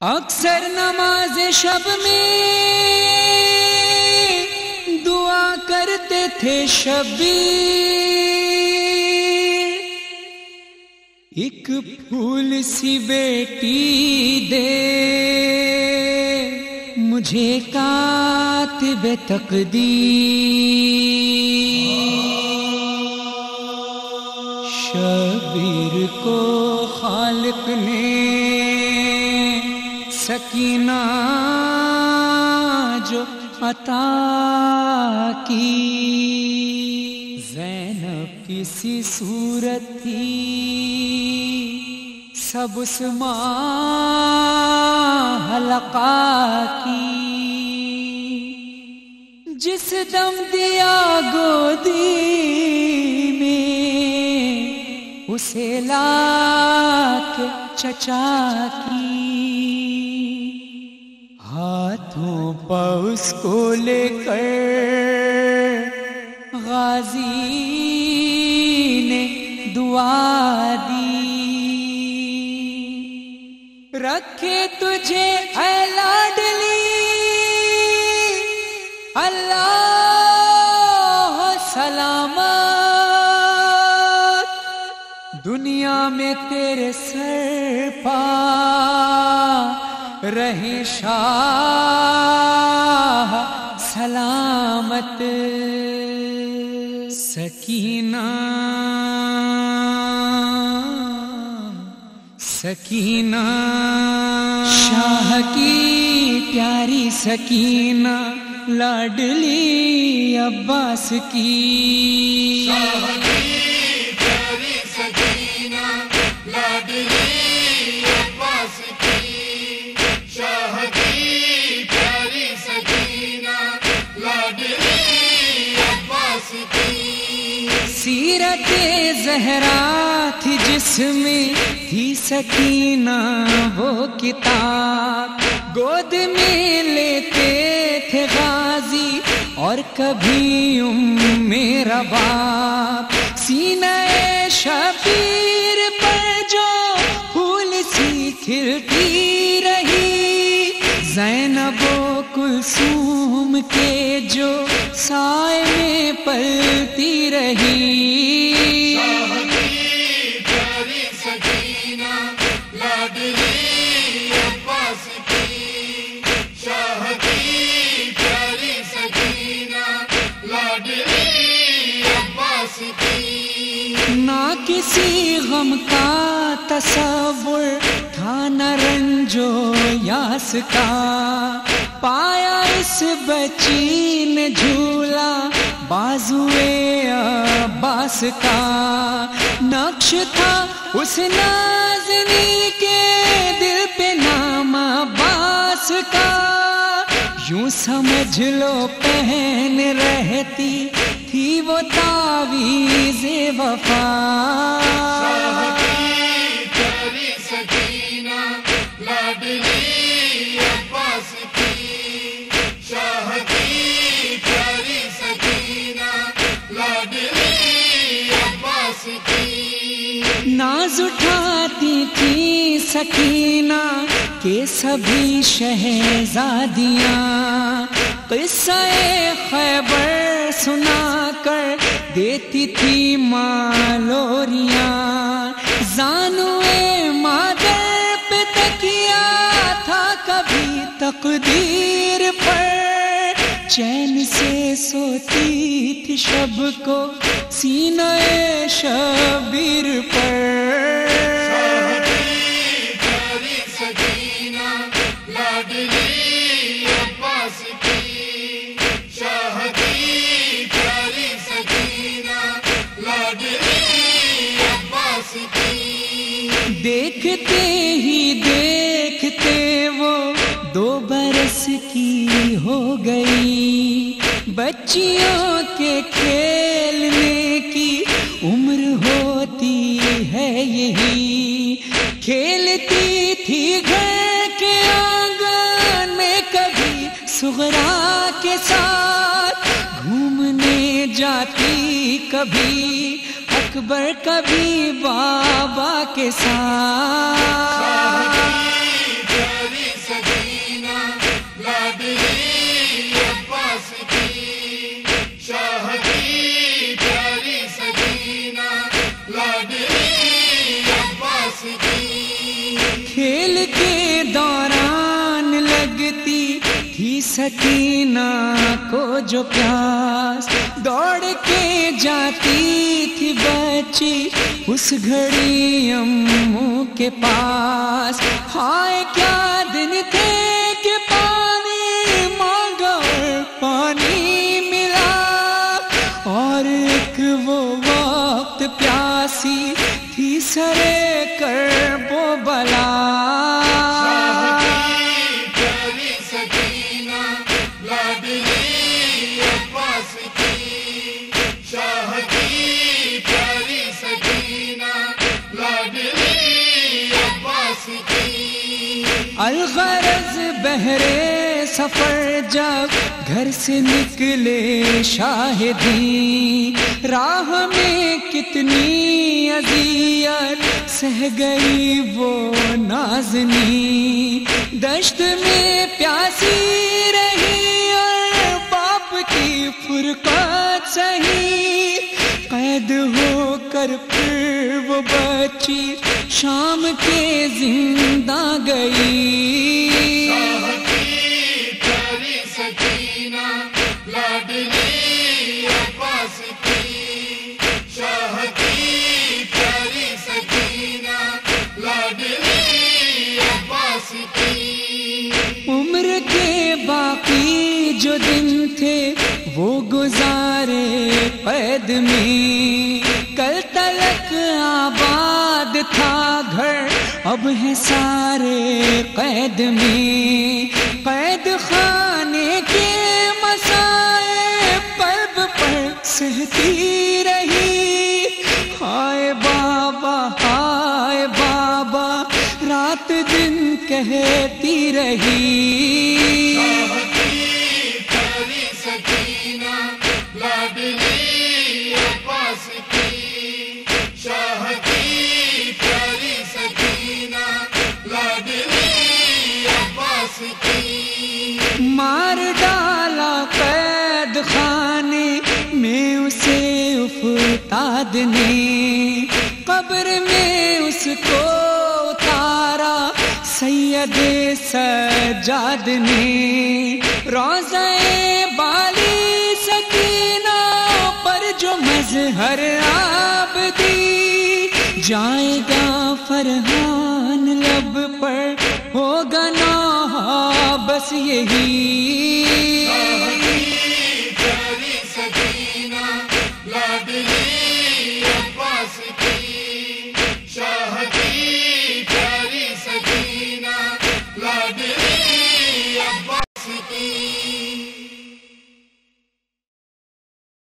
اکثر نماز شب میں دعا کرتے تھے شبیر، ایک پھول سی بیٹی دے مجھے کاتب تقدیر۔ شبیر کو خالق نے سکینہ جو عطا کی، زینب کسی صورت تھی سب اس ماں حلقہ کی، جس دم دیا گودی میں اسے لاکھ چچا کی، ہاتھوں پہ اس کو لے کر غازی نے دعا دی، رکھے تجھے اے لاڈلی اللہ سلامت، دنیا میں تیرے سر پا رہے شاہ سلامت۔ سکینہ سکینہ شاہ کی پیاری سکینہ، لاڈلی عباس کی، شاہ کی پیاری سکینہ لاڈلی عباس کی، شاہ کی پیاری سکینہ لاڈلی عباس کی، سیرت زہرا تھی جس میں تھی سکینہ وہ کتاب، گود میں لیتے تھے غازی اور کبھی میرا باپ، سینہ شبیر پر جو پھول سی کھلتی رہی، زینب و کلثوم کے جو سائے میں پلتی رہی، شاہ کی پیاری سکینہ لاڈلی عباس کی، شاہ کی پیاری سکینہ لاڈلی عباس کی، نہ کسی غم کا تصور تھا نہ رنجو یاس کا، پایا اس بچی نے جھولا بازوئے عباس کا، نقش تھا اس نازنی کے دل پہ نام عباس کا، یوں سمجھ لو پہن رہتی تھی وہ تعویذ وفا، شاہ کی پیاری سکینہ لاڈلی عباس کی، شاہ کی پیاری سکینہ لاڈلی عباس کی، ناز اٹھاتی تھی سکینہ کے سبھی شہزادیاں، قصہ خیبر سنا کر دیتی تھی مالوریاں، زانوئے مادر پہ تکیا تھا کبھی تقدیر پر، چین سے سوتی تھی شب کو سینہ شبیر پر، شاہ کی پیاری سکینہ لاڈلی عباس کی، شاہ کی پیاری سکینہ لاڈلی عباس کی، دیکھتے ہی دیکھتے وہ 2 برس کی ہو گئی، بچیوں کے کھیلنے کی عمر ہوتی ہے یہی، کھیلتی تھی گھر کے آنگن میں کبھی صغرا کے ساتھ، گھومنے جاتی کبھی اکبر کبھی بابا کے ساتھ، سکینہ کو جو پیاس دوڑ کے جاتی تھی بچی اس گھڑی امّوں کے پاس، ہائے کیا دن تھے کہ پانی مانگا اور پانی ملا، اور ایک وہ وقت پیاسی تھی سرے کرب و بلا۔ الغرض بہرے سفر جب گھر سے نکلے شاہدین، راہ میں کتنی اذیت سہ گئی وہ نازنین، دشت میں پیاسی رہی اور باپ کی فرقت سہی، قید ہو کر پھر وہ بچی شام کے زندہ گئی۔ عمر کے باقی جو دن تھے وہ گزارے قید میں، کل تلک آباد تھا گھر اب ہے سارے قید میں، قید خانے کے مصائب قلب پر سہتی رہی، ہائے بابا ہائے بابا رات دن کہتی رہی۔ مار ڈالا قید خانے میں اسے افتاد نے، قبر میں اس کو اتارا سید سجاد نے، روضہ بالی سکینہ پر جو مظہر عابدی، جائے گا فرحان لب پر ہوگا نا بس یہی۔